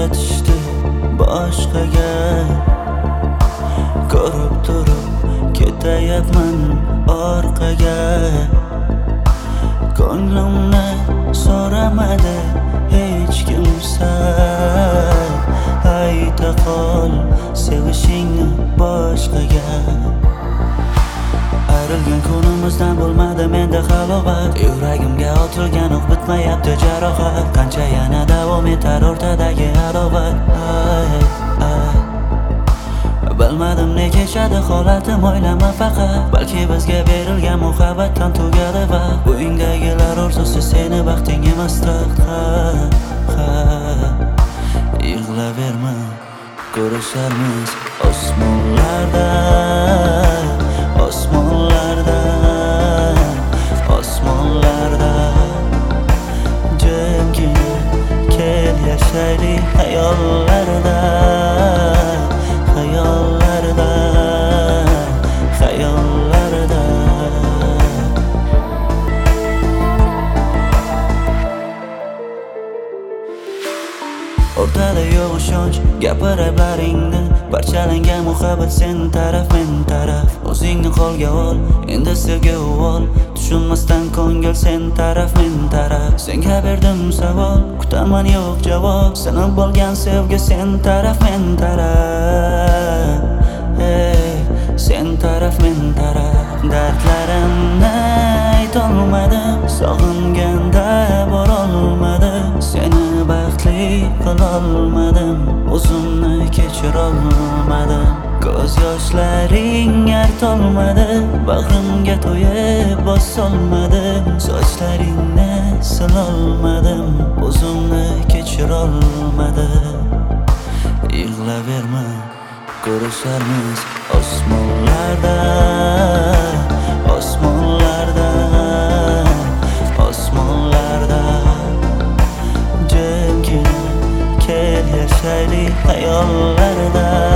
o'xshatishdi boshqaga. Ko'rib turib ketayapman orqaga. Ko'nglimni so'ramadi hech kimsa. Ayta qol sevishingni boshqaga. Ayrilgan kunimizdan bo'lmadi menda halovat. Yuragimga otilgan o'q bitmayapti jarohat. Qancha yana davom etar o'rtadagi adovat. Bilmadim ne kechadi holatim, o'ylama faqat. Balki bizga berilgan muhabbatdan tugadi va bo'yingdagilar orzusi seni baxting emas taxt. Yig'laverma, ko'risharmiz osmonlarda, osmonlarda, osmonlarda. Jimgina kel yashaylik hayollarda, hayollarda, hayollarda. O'rtada yo'q ishonch, gapiriblaringni. Parchalangan muhabbat sen taraf men taraf. O'zingni qo'lga ol, endi sevgi ol. Tushunmasdan ko'ngil sen taraf men taraf. Senga berdim savol, kutaman yo'q javob. Sinib bo'lgan sevgi sen taraf men taraf. Sen taraf men taraf. Dardlarimni aytolmadim, sog'inganda borolmadim. Seni baxtli qilolmadim, o'zimni kechirolmadim. Ko'z yoshlaring artolmadi, bag'rimga to'yib bosolmadim. Sochlaringni silolmadim, o'zimni kechirolmadim. Yig'laverma, ko'risharmiz osmonlarda, osmonlarda, osmonlarda. Jimgina kel yashaylik hayollarda.